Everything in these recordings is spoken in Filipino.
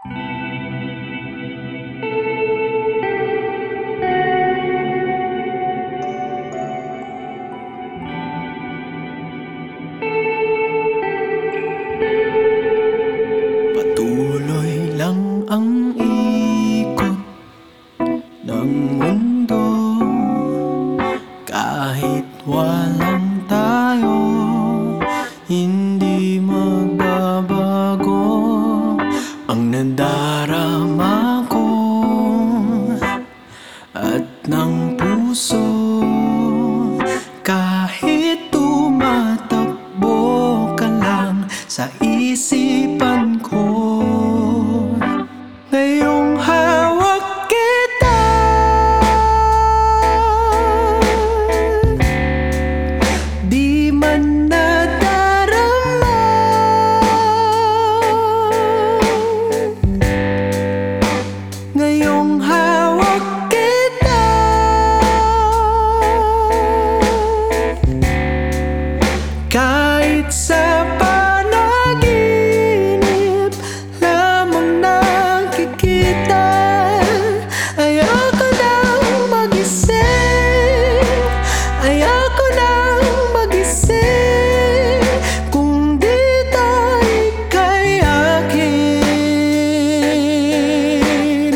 Patuloy lang ang ikot ng mundo, kahit walang tayo, hindi magbabago ang nadarama ko at ng puso. Kahit tumatakbo ka lang sa isipan ko, ngayong hawak kita, di man nadarama. Ngayong hawak kita, kahit sa panaginip lamang nakikita. Ayoko nang magising, ayoko nang magising, kung di tayo kay akin.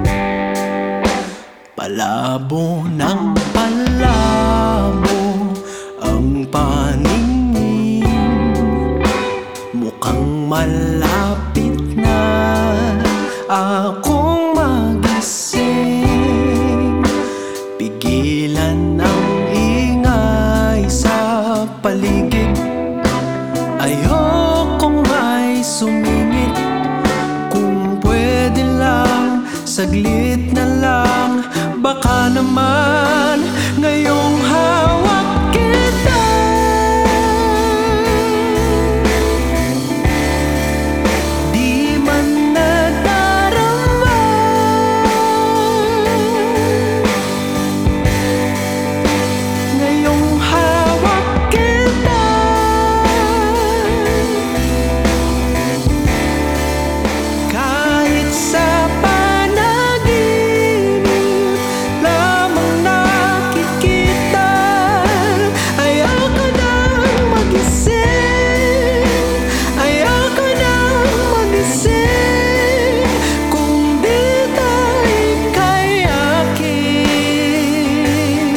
Palabo ng palabo ang paningin, mukhang malapit na akong magising. Pigilan ang ingay sa paligid, ayokong may sumingit. Kung pwede lang, saglit na lang, baka naman ngayong hawak kita, di man nadarama. Ngayong hawak kita, kahit sa panaginip lamang nakikita. Ayoko nang magising, ayoko nang magising, kung di tayo kay akin.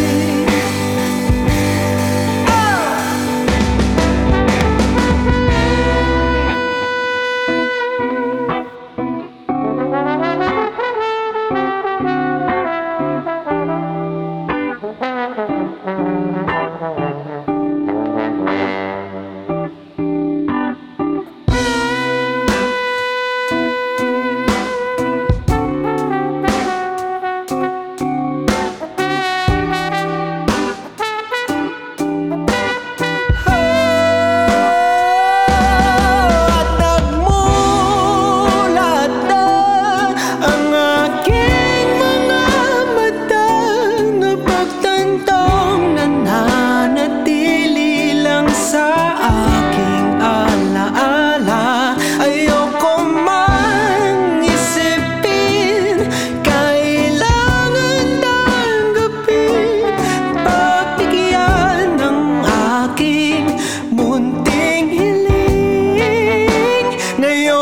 At nagmulat na ang aking mga mata, napagtantong nananatili lang sa aking alaala. Ayoko man isipin, kailangan tanggapin, pagbigyan ng aking munting hiling. Ngayon